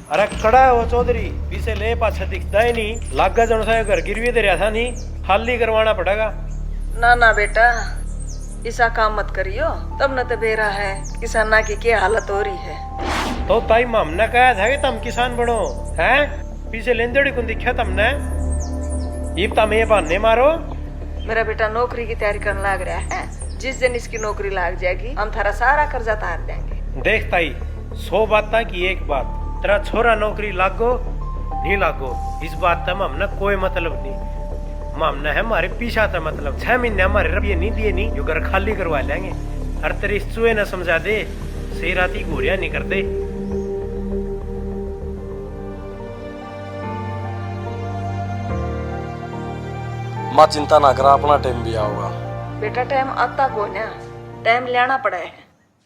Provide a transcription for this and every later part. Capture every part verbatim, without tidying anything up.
अरे कड़ा है वो चौधरी, पीछे ले पाछा दिखता ही नहीं। लागा जन सा घर गिरवी दे रहा था नहीं, खाली करवाना पड़ेगा। ना ना बेटा, ऐसा काम मत करियो, तब न तो बेरा है किसाना की क्या हालत हो रही है। तो ताई हमने कहा था कि तुम किसान बनो हैं, पीछे लेंदड़ी को दिखा तुमने, ये तुम ये बहाने मारो। मेरा बेटा नौकरी की तैयारी करने लग रहा है, जिस दिन इसकी नौकरी लग जाएगी हम थारा सारा कर्जा तार देंगे। देख ताई, सौ बात की एक बात, तेरा छोरा नौकरी लागो नहीं लागो इस बात तक हमने कोई मतलब नहीं। हमने है हमारे पीछा था मतलब, छह महीने हमारे रुपये नहीं दिए नहीं, जो घर खाली करवा लेंगे। हर तेरे चूहे न समझा दे, सही राती घोड़िया नहीं कर दे। माँ चिंता ना करा, अपना टाइम भी आऊगा। बेटा टाइम आता को ना, टाइम लेना पड़ा है।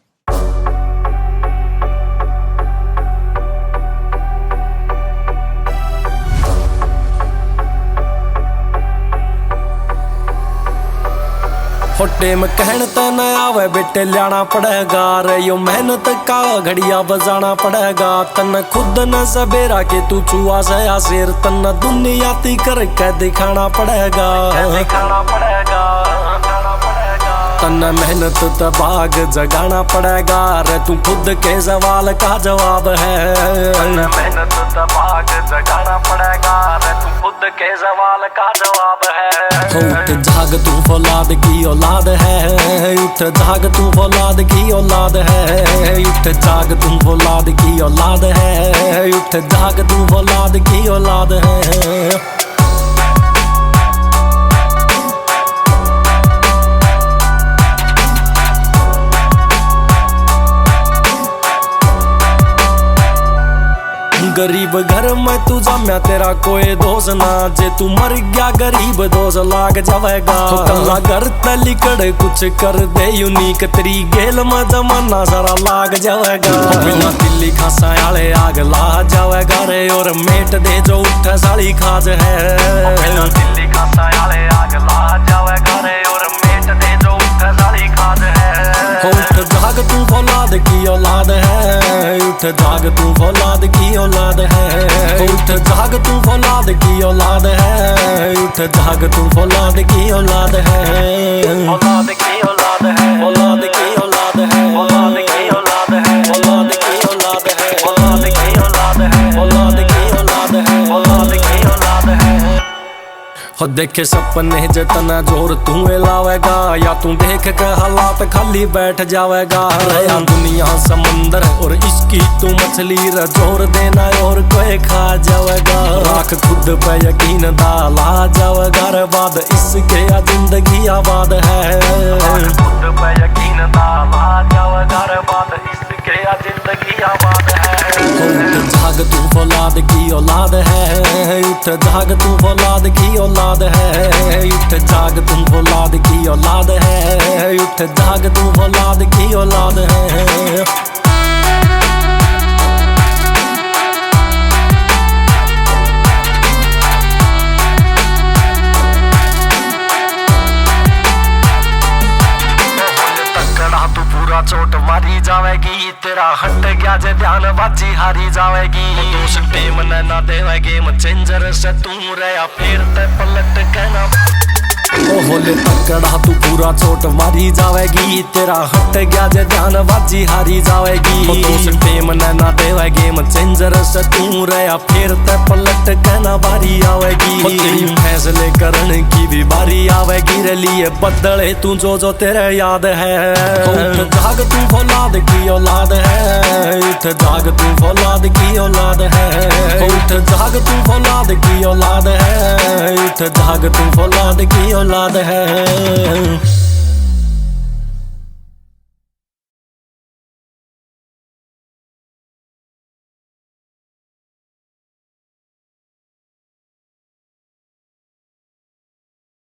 टेम कहन त न आवे बेटे, लियाना पड़ेगा रे यो मेहनत का घड़िया बजाना पड़ेगा। तन खुद न सबेरा के तू चुआ से या शेर, तन दुनिया ती करके दिखाना पड़ेगा, दिखाना पड़ेगा। तन मेहनत त बाग जगाना पड़ेगा रे, तू खुद के सवाल का जवाब है। तन मेहनत त बाग जगाना पड़ेगा रे, तू खुद के सवाल का जवाब है। उठ जाग तू फौलाद की औलाद है, उठ जाग तू फौलाद की औलाद है, उठ जाग तू फौलाद की औलाद है, उठ जाग तू फौलाद की औलाद है। गरीब घर में तू जम्या तेरा कोई दोष ना, जे तू मर गया गरीब दोष लाग जावेगा। कल्ला घर तलिकड़ कुछ कर दे यूनिक, तेरी गेल में जमाना सारा लाग जावेगा। बिना दिल्ली खासा आले आग ला जावेगा रे, और मेट दे जो उठ साली खाज है। बिना दिल्ली खासा आले आग ला जावेगा रे, और मेट दे जो उठ साली खाज है। उठ जाग तू फौलाद की औलाद है, उठ जाग तू फौलाद की औलाद है, उठ जाग तू फौलाद की औलाद है, उठ जाग तू फौलाद की औलाद है। औलाद की औलाद है, औलाद की औलाद है, औलाद की औलाद है, औलाद की औलाद है, औलाद की औलाद है, औलाद की औलाद है, औलाद की औलाद है। हो देखे सपने जितना जोर तू लावेगा, या तू देख के हालात खाली बैठ जावेगा। रहा दुनिया समंदर और इसकी तू मछली, रे जोर देना और कोई खा जावेगा। राख खुद पे यकीन डाला जावेगा रे, बाद इसके या जिंदगी आबाद है। खुद पे यकीन डाला जावेगा रे, बाद इसके या जिंदगी आबाद है। उठ जाग तू फौलाद की औलाद है, उठ जाग तू फौलाद की औलाद है, उठ जाग तू फौलाद की औलाद है, उठ जाग तू फौलाद की औलाद है। चोट मारी जावेगी, तेरा हट गया जे ध्यान बाजी हारी जावेगी। दोष टेम न ना देवे गेम चेंजर से तू रहा, फिर ते पलट कहना। ओ होले तकड़ा तू पूरा चोट मारी जावेगी, तेरा हट गया जे ध्यान बाजी हारी जावेगी। दोष टेम न ना देवे गेम चेंजर से तू रहा, फिर ते पलट कहना बारी आवेगी। तेरी फैसले करने की भी बारी आवेगी रे, लिए बदले तू जो जो तेरे याद है। उठ जाग तू फौलाद की औलाद है, उठ जाग तू फौलाद की औलाद है, उठ जाग तू फौलाद की औलाद है, उठ जाग तू फौलाद की औलाद है।